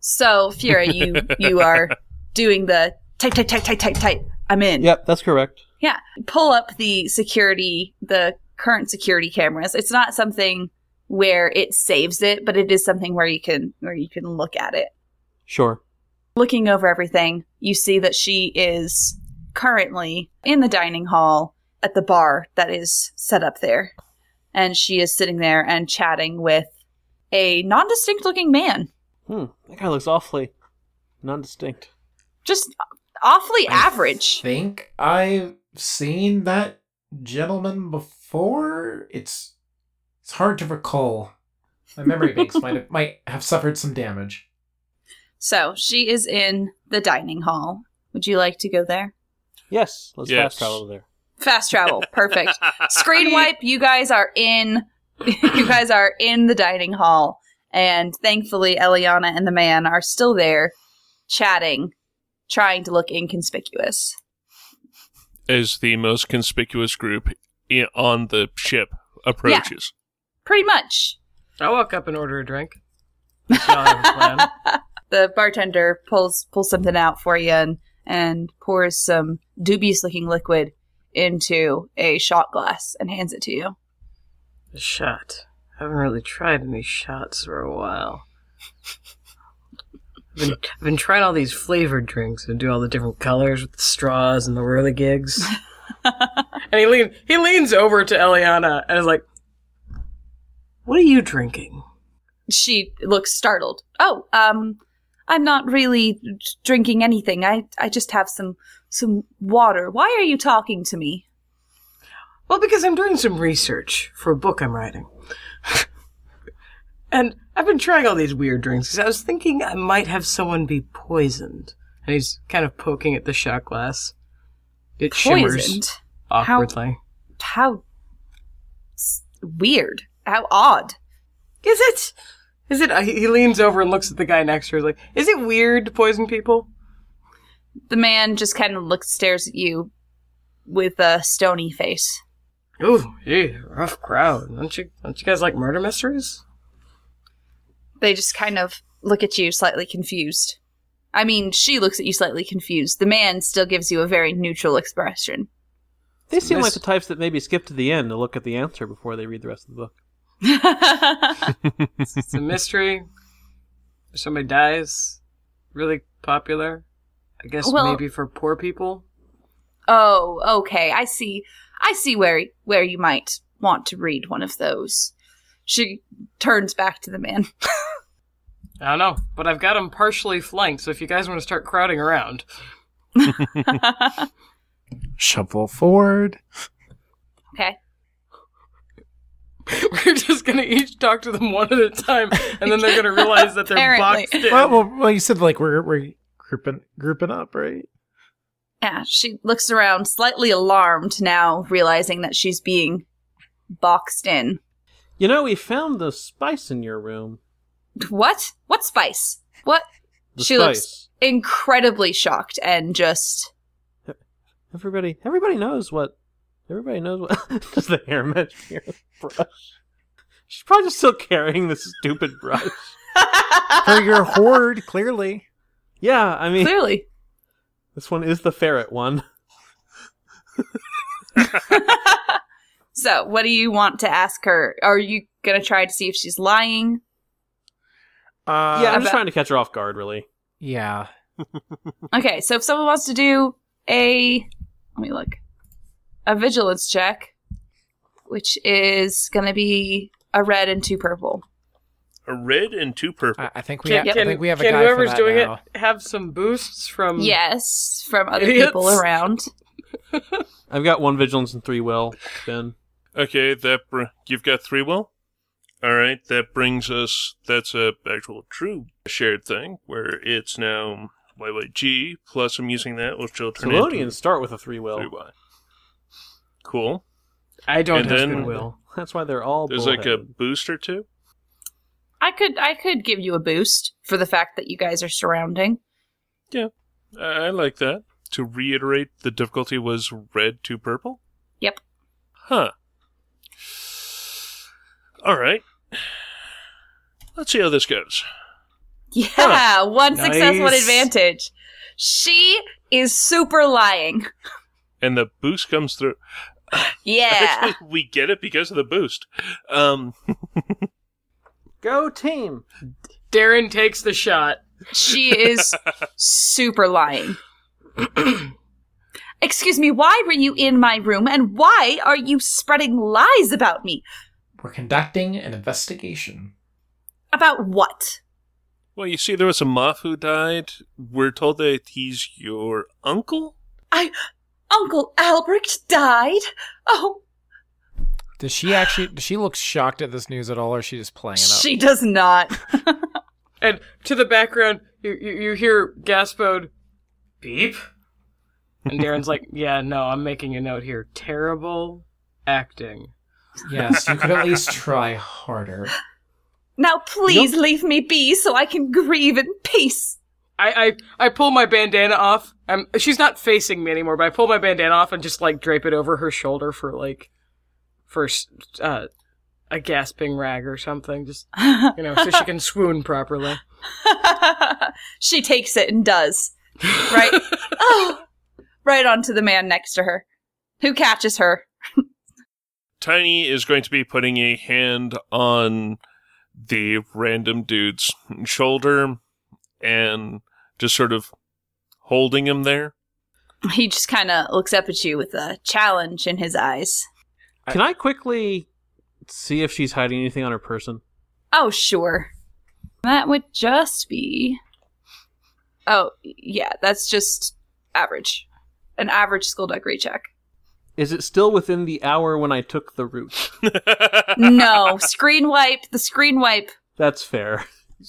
So, Fiora, you you are doing the type, type, type, type, type, type. I'm in. Yep, that's correct. Yeah. Pull up the security, the current security cameras. It's not something where it saves it, but it is something where you can where you can look at it. Sure. Looking over everything, you see that she is currently in the dining hall at the bar that is set up there. And she is sitting there and chatting with a non-distinct looking man. Hmm, that guy looks awfully non-distinct. Just awfully average. I think I've seen that gentleman before. It's it's hard to recall. My memory banks might have, might have suffered some damage. So, she is in the dining hall. Would you like to go there? Yes, let's Yes. fast travel there. Fast travel. Perfect. Screen wipe. You guys are in. You guys are in the dining hall. And thankfully, Eliana and the man are still there, chatting, trying to look inconspicuous. As the most conspicuous group i- on the ship approaches. Pretty much. I walk up and order a drink. If y'all have a plan. The bartender pulls pulls something out for you and, and pours some dubious-looking liquid into a shot glass and hands it to you. A shot. I haven't really tried any shots for a while. I've been, I've been trying all these flavored drinks and do all the different colors with the straws and the whirligigs. And he lean, he leans over to Eliana and is like, "What are you drinking?" She looks startled. Oh, um, I'm not really drinking anything. I, I just have some some water. Why are you talking to me? Well, because I'm doing some research for a book I'm writing. And I've been trying all these weird drinks because I was thinking I might have someone be poisoned. And he's kind of poking at the shot glass. It shimmers Poisoned? awkwardly. How s- weird. How odd. Is it? Is it? Uh, he leans over and looks at the guy next to her. He's like, "Is it weird to poison people?" The man just kind of looks, stares at you with a stony face. Ooh, gee, rough crowd. Don't you? Don't you guys like murder mysteries? They just kind of look at you slightly confused. I mean, she looks at you slightly confused. The man still gives you a very neutral expression. They seem This- like the types that maybe skip to the end to look at the answer before they read the rest of the book. It's a mystery. Somebody dies. Really popular. I guess Well- maybe for poor people. Oh, okay. I see. I see where where you might want to read one of those. She turns back to the man. I don't know, but I've got them partially flanked, so if you guys want to start crowding around. Shuffle forward. Okay. We're just going to each talk to them one at a time, and then they're going to realize that they're Apparently. boxed in. Well, well, well, you said like we're we're grouping grouping up, right? Yeah, she looks around, slightly alarmed now, realizing that she's being boxed in. You know, we found the spice in your room. What? What spice? What? The She spice. looks incredibly shocked and just... Everybody, everybody knows what. Everybody knows what. Does the hair match here? Brush. She's probably just still carrying this stupid brush. For your hoard, clearly. Yeah, I mean, Clearly. this one is the ferret one. So, what do you want to ask her? Are you going to try to see if she's lying? Uh, yeah, I'm just about- trying to catch her off guard, really. yeah. Okay, so if someone wants to do a... Let me look. A vigilance check, which is going to be a red and two purple. A red and two purple. I, I think we. Can, ha- I can, think we have a can guy whoever's for that doing now. it have some boosts from... Yes, from other Idiots. people around. I've got one vigilance and three will. Ben. Okay, that br- you've got three will? Alright, that brings us... That's a actual true shared thing, where it's now Y Y G, plus I'm using that, which will turn Solonians into start with a three will. three Y. Cool. I don't And have then- goodwill. That's why they're all There's like a bullheaded. boost or two? I could I could give you a boost for the fact that you guys are surrounding. I, I like that. To reiterate, the difficulty was red to purple? Yep. Huh. Alright. Let's see how this goes. Yeah, Huh. one success, one Nice. advantage. She is super lying. And the boost comes through. Yeah. Actually, we get it because of the boost. Um, Go team. Darren takes the shot. She is super lying. Excuse me, why were you in my room and why are you spreading lies about me? We're conducting an investigation. About what? well, you see, there was a moth who died. We're told that he's your uncle? I. Uncle Albrecht died? Oh, Does she actually? Does she look shocked at this news at all, or is she just playing it up? she does not. And to the background, you you, you hear Gaspode, beep. And Darren's like, yeah, no, I'm making a note here. Terrible acting. Yes, you could at least try harder. Now please leave me be so I can grieve in peace. I, I, I pull my bandana off. I'm, she's not facing me anymore, but I pull my bandana off and just, like, drape it over her shoulder for, like, for uh, a gasping rag or something. Just, you know, so she can swoon properly. She takes it and does. Right? Oh, right onto the man next to her, who catches her. Tiny is going to be putting a hand on the random dude's shoulder and just sort of holding him there. He just kind of looks up at you with a challenge in his eyes. Can I quickly see if she's hiding anything on her person? Oh, sure. That would just be... Oh, yeah, that's just average. An average skullduggery check. Is it still within the hour when I took the route? No, screen wipe, the screen wipe. That's fair.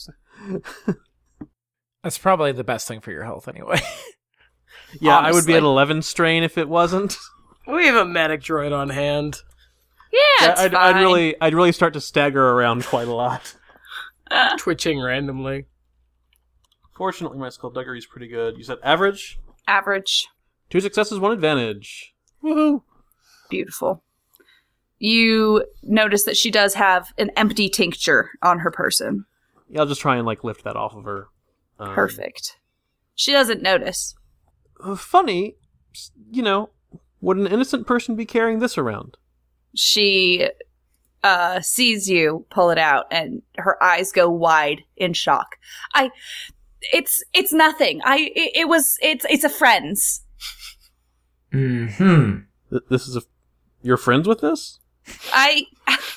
That's probably the best thing for your health, anyway. Yeah, I would be Honestly. at eleven strain if it wasn't. We have a medic droid on hand. Yeah, it's I'd, fine. I'd really, I'd really start to stagger around quite a lot. Twitching randomly. Fortunately, my skullduggery is pretty good. You said average? Average. Two successes, one advantage. Woohoo! Beautiful. You notice that she does have an empty tincture on her person. Yeah, I'll just try and like lift that off of her. Um, Perfect. She doesn't notice. uh, funny, s- you know, would an innocent person be carrying this around? She uh, sees you pull it out, and her eyes go wide in shock. I, it's it's nothing. I it, it was it's it's a friend's. Hmm. Th- this is a. You're friends with this? I.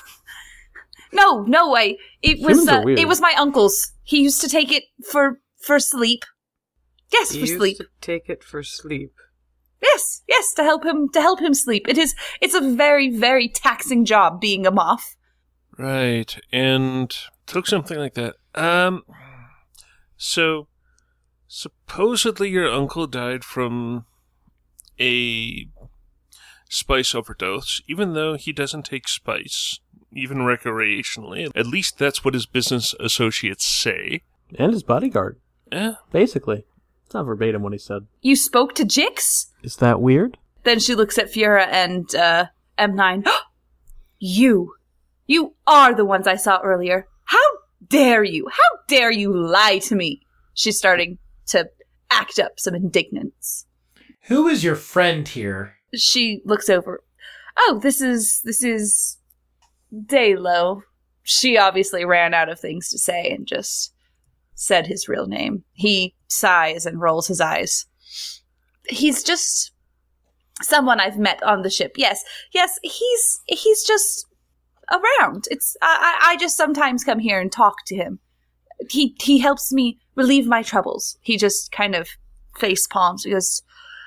No, no way. It was Humans are uh, weird. it was my uncle's. He used to take it for for sleep. Yes, He for used sleep. to take it for sleep. Yes, yes, to help him to help him sleep. It is it's a very very taxing job being a moth. Right, and took something like that. Um, so supposedly your uncle died from a spice overdose, even though he doesn't take spice, even recreationally. At least that's what his business associates say. And his bodyguard, Eh, basically. It's not verbatim what he said. You spoke to Jix? Is that weird? Then she looks at Fiora and uh, M nine. You! You are the ones I saw earlier. How dare you? How dare you lie to me? She's starting to act up some indignance. Who is your friend here? She looks over. Oh, this is this is Daylo. She obviously ran out of things to say and just said his real name. He sighs and rolls his eyes. He's just someone I've met on the ship. Yes, yes, he's he's just around. It's I I I just sometimes come here and talk to him. He he helps me relieve my troubles. He just kind of face palms. He goes,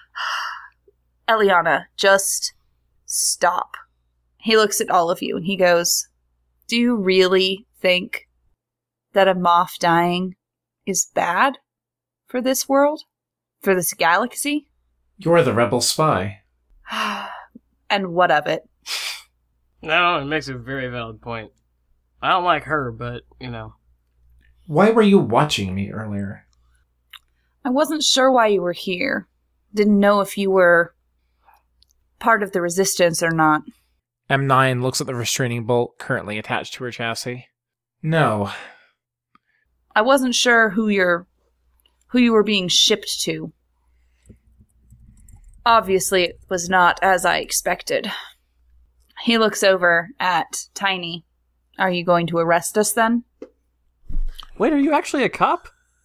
Eliana, just stop. He looks at all of you and he goes, do you really think that a moth dying is bad for this world? For this galaxy? You're the rebel spy. And what of it? No, it makes a very valid point. I don't like her, but, you know. Why were you watching me earlier? I wasn't sure why you were here. Didn't know if you were part of the resistance or not. M nine looks at the restraining bolt currently attached to her chassis. No. I wasn't sure who you're, who you were being shipped to. Obviously, it was not as I expected. He looks over at Tiny. Are you going to arrest us then? Wait, are you actually a cop?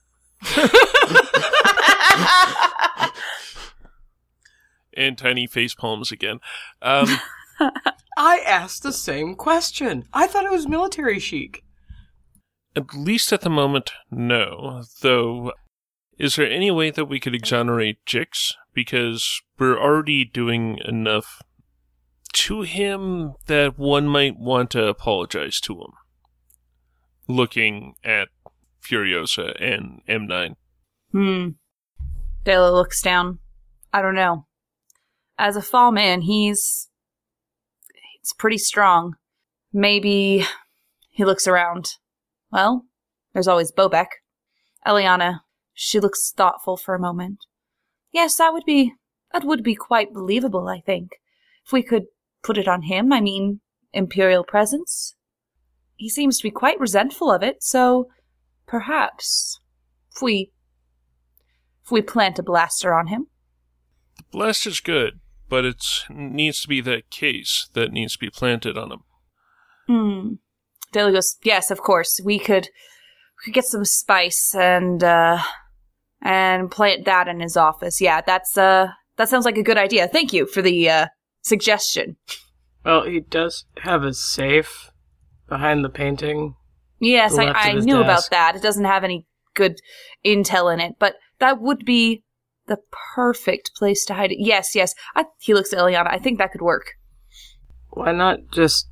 And Tiny face palms again. Um, I asked the same question. I thought it was military chic. At least at the moment, no. Though, is there any way that we could exonerate Jix? Because we're already doing enough to him that one might want to apologize to him. Looking at Furiosa and M nine. Hmm. Dela looks down. I don't know. As a fall man, he's... he's pretty strong. Maybe... He looks around. Well, there's always Bobek. Eliana, she looks thoughtful for a moment. Yes, that would be... that would be quite believable, I think. If we could put it on him, I mean, Imperial presence. He seems to be quite resentful of it, so... perhaps... if we... if we plant a blaster on him. The blaster's good, but it needs to be that case that needs to be planted on him. Hmm. Dela goes, yes, of course. We could we could get some spice and uh and plant that in his office. Yeah, that's uh that sounds like a good idea. Thank you for the uh suggestion. Well, he does have a safe behind the painting. Yes, The I, left of I his knew desk. about that. It doesn't have any good intel in it, but that would be the perfect place to hide it. Yes, yes. I, he looks at Eliana. I think that could work. Why not just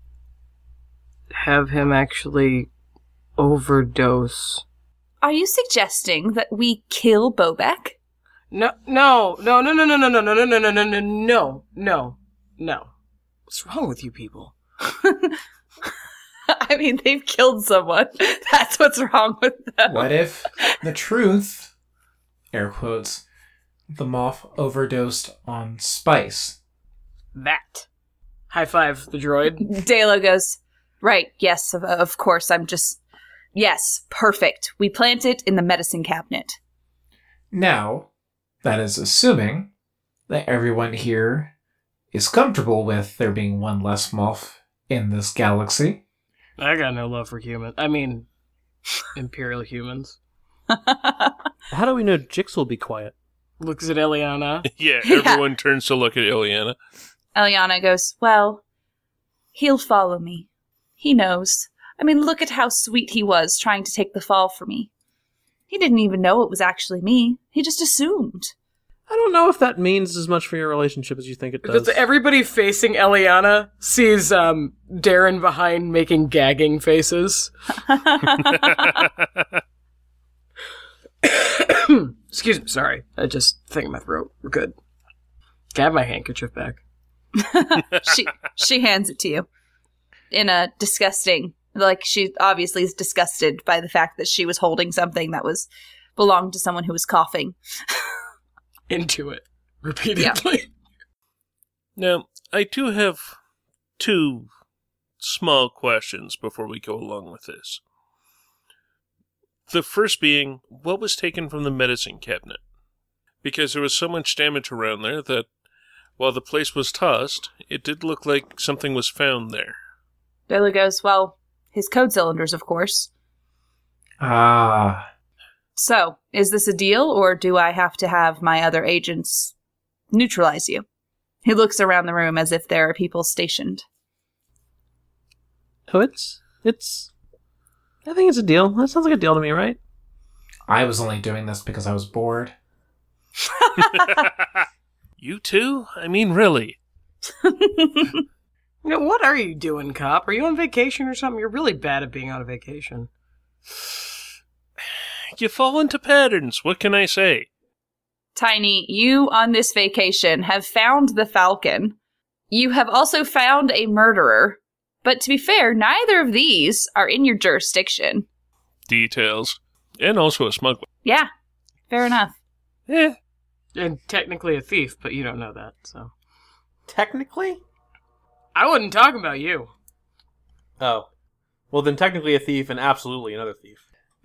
have him actually overdose? Are you suggesting that we kill Bobek? No, no, no, no, no, no, no, no, no, no, no, no, no, no, no, no, no. What's wrong with you people? I mean, they've killed someone. That's what's wrong with them. What if the truth, air quotes, the moth overdosed on spice? That. High five the droid. Dela goes, right, yes, of, of course, I'm just... Yes, perfect. We plant it in the medicine cabinet. Now, that is assuming that everyone here is comfortable with there being one less moth in this galaxy. I got no love for human. I mean, Imperial humans. How do we know Jix will be quiet? Looks at Eliana. Yeah, Yeah. everyone turns to look at Ileana. Eliana goes, well, he'll follow me. He knows. I mean, look at how sweet he was trying to take the fall for me. He didn't even know it was actually me. He just assumed. I don't know if that means as much for your relationship as you think it does. Because everybody facing Eliana sees um, Darren behind making gagging faces. Excuse me, sorry. I just thing in my throat. We're good. Can I have my handkerchief back? she she hands it to you in a disgusting, like she obviously is disgusted by the fact that she was holding something that was belonged to someone who was coughing. Into it. Repeatedly. Now, I do have two small questions before we go along with this. The first being, what was taken from the medicine cabinet? Because there was so much damage around there that, while the place was tossed, it did look like something was found there. Bailey goes, well, his code cylinders, of course. Ah, So, is this a deal, or do I have to have my other agents neutralize you? He looks around the room as if there are people stationed. Oh, it's... it's... I think it's a deal. That sounds like a deal to me, right? I was only doing this because I was bored. You too? I mean, really? You know, what are you doing, cop? Are you on vacation or something? You're really bad at being on a vacation. You fall into patterns. What can I say? Tiny, you on this vacation have found the Falcon. You have also found a murderer. But to be fair, neither of these are in your jurisdiction. Details. And also a smuggler. Yeah, fair enough. Eh. And technically a thief, but you don't know that, so. Technically? I wasn't talking about you. Oh. Well, then technically a thief and absolutely another thief.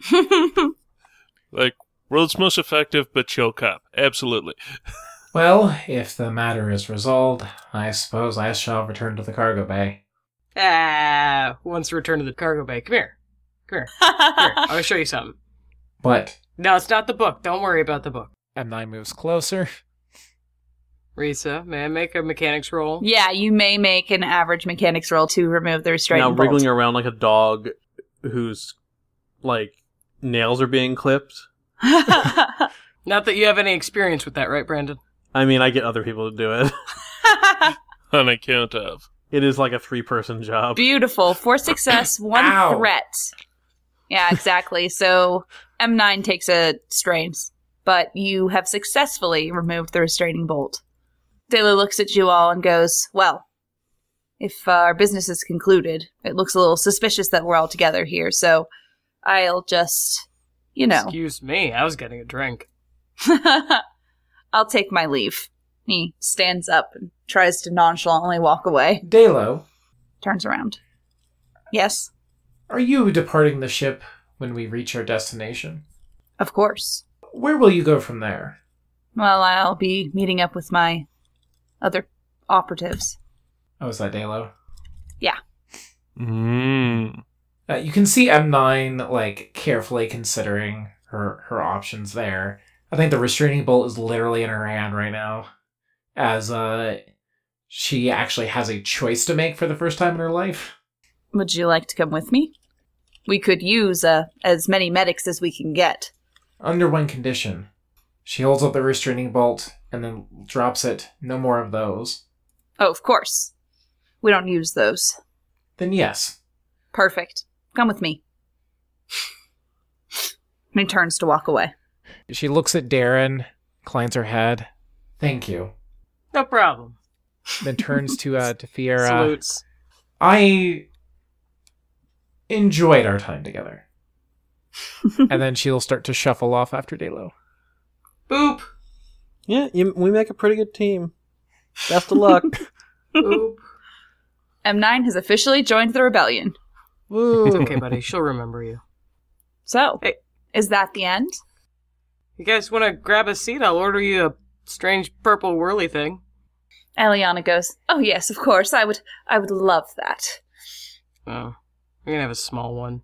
Like, world's most effective but chill cop. Absolutely. Well, if the matter is resolved, I suppose I shall return to the cargo bay. Ah, who wants to return to the cargo bay? Come here. Come here. Come here. I'm gonna show you something. But No, it's not the book. Don't worry about the book. M nine moves closer. Risa, may I make a mechanics roll? Yeah, you may make an average mechanics roll to remove the restraining Now bolt. wriggling around like a dog whose, like, nails are being clipped. Not that you have any experience with that, right, Brandon? I mean, I get other people to do it. On account of. It is like a three-person job. Beautiful. For success, one Ow. threat. Yeah, exactly. So M nine takes a strains, but you have successfully removed the restraining bolt. Dela looks at you all and goes, well, if uh, our business is concluded, it looks a little suspicious that we're all together here, so I'll just, you know. Excuse me, I was getting a drink. I'll take my leave. He stands up and tries to nonchalantly walk away. Dalo, Turns around. Yes, are you departing the ship when we reach our destination? of course. Where will you go from there? Well, I'll be meeting up with my other operatives. Oh, is that Dalo? Yeah. Mm. Uh, you can see M nine, like, carefully considering her, her options there. I think the restraining bolt is literally in her hand right now, as uh, she actually has a choice to make for the first time in her life. Would you like to come with me? We could use uh, as many medics as we can get. Under one condition. She holds up the restraining bolt and then drops it. No more of those. Oh, of course. We don't use those. Then yes. Perfect. Come with me. And he turns to walk away. She looks at Darren, inclines her head. Thank you. No problem. Then turns to uh, to Fiera. Salutes. I enjoyed our time together. And then she'll start to shuffle off after Dalo. Boop. Yeah, you, we make a pretty good team. Best of luck. Boop. M nine has officially joined the rebellion. Woo. It's okay, buddy. She'll remember you. So, Hey. is that the end? You guys want to grab a seat? I'll order you a strange purple whirly thing. Eliana goes, oh yes, of course, I would I would love that. Oh, we're gonna have a small one.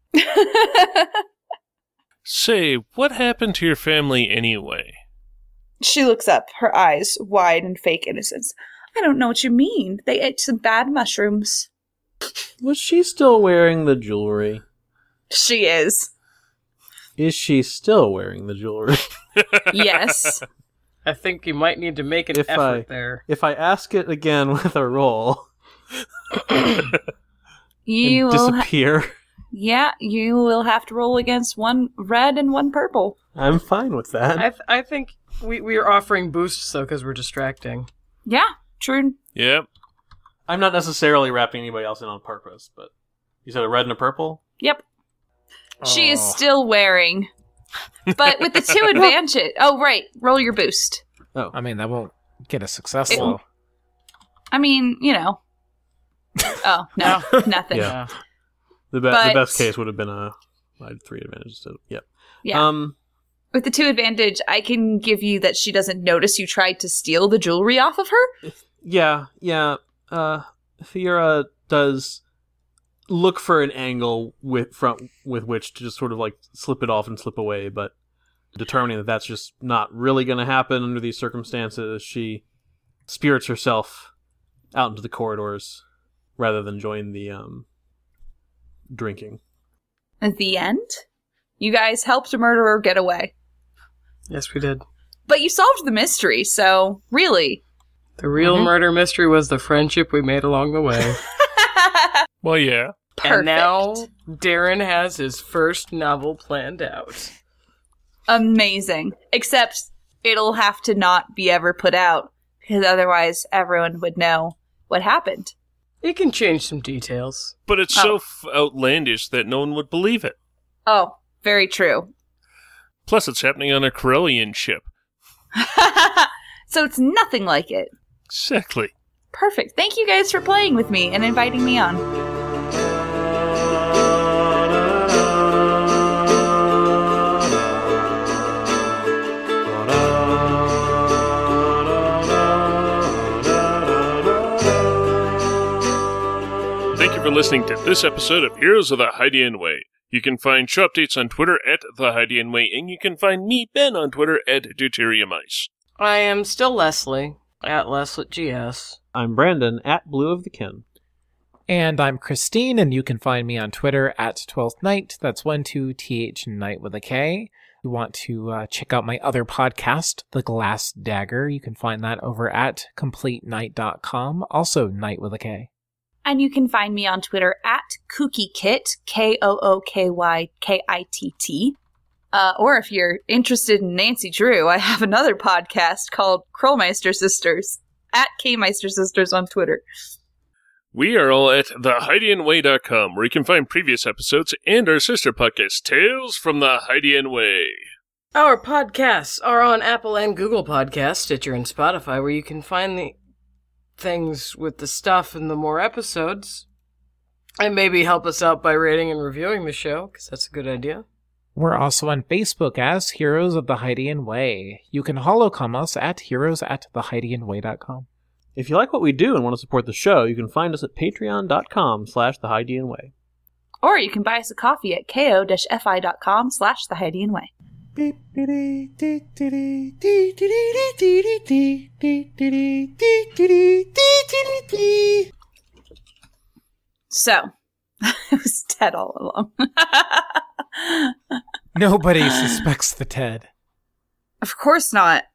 Say, what happened to your family anyway? She looks up, her eyes wide in fake innocence. I don't know what you mean. They ate some bad mushrooms. Was she still wearing the jewelry? She is. Is she still wearing the jewelry? Yes. I think you might need to make an If effort I- there. If I ask it again with a roll You and will ha- disappear, Yeah, you will have to roll against one red and one purple. I'm fine with that. I th- I think we we are offering boosts though because we're distracting. Yeah, true. Yep. I'm not necessarily wrapping anybody else in on purpose, but you said a red and a purple? Yep. She is Oh. still wearing. But with the two advantage. Oh, right. Roll your boost. I mean, that won't get us It- successful. I mean, you know. Oh, no. Nothing. Yeah. The, be- But- the best case would have been a I had three advantages. So, yep. Yeah. Um, With the two advantage, I can give you that she doesn't notice you tried to steal the jewelry off of her. yeah, yeah. Uh, Fiora does look for an angle with from with which to just sort of like slip it off and slip away, but determining that that's just not really going to happen under these circumstances, she spirits herself out into the corridors rather than join the um drinking. At the end, you guys helped a murderer get away. Yes, we did. But you solved the mystery, so really. The real Mhm. murder mystery was the friendship we made along the way. Well, yeah. Perfect. And now Darren has his first novel planned out. Amazing. Except it'll have to not be ever put out, because otherwise everyone would know what happened. You can change some details. But it's Oh. so f- outlandish that no one would believe it. Oh, very true. Plus, it's happening on a Corellian ship. So it's nothing like it. Exactly. Perfect. Thank you guys for playing with me and inviting me on. for listening to this episode of Heroes of the Hydian Way. You can find show updates on Twitter at The Hydian Way, and you can find me, Ben, on Twitter at Deuteriumice. I am still Leslie, at LesletGS. I'm Brandon, at Blue of the Kin. And I'm Christine, and you can find me on Twitter at twelfth Night. That's one two T H Night with a K. If you want to uh, check out my other podcast, The Glass Dagger, you can find that over at complete night dot com, also Night with a K. And you can find me on Twitter at KookyKit, K O O K Y K I T T. Uh, or if you're interested in Nancy Drew, I have another podcast called Krollmeister Sisters, at K-Meister Sisters on Twitter. We are all at the hydian way dot com, where you can find previous episodes and our sister podcast, Tales from the Hydian Way. Our podcasts are on Apple and Google Podcasts, Stitcher, and Spotify, where you can find the things with the stuff and the more episodes. And maybe help us out by rating and reviewing the show, because that's a good idea. We're also on Facebook as Heroes of the Hydian Way. You can holocom us at heroes at the hydian way dot com. If you like what we do and want to support the show, you can find us at patreon.com slash the Hydian Way. Or you can buy us a coffee at ko-fi.com slash the Hydian Way. So, it was Ted all along. Nobody suspects the Ted. Of course not.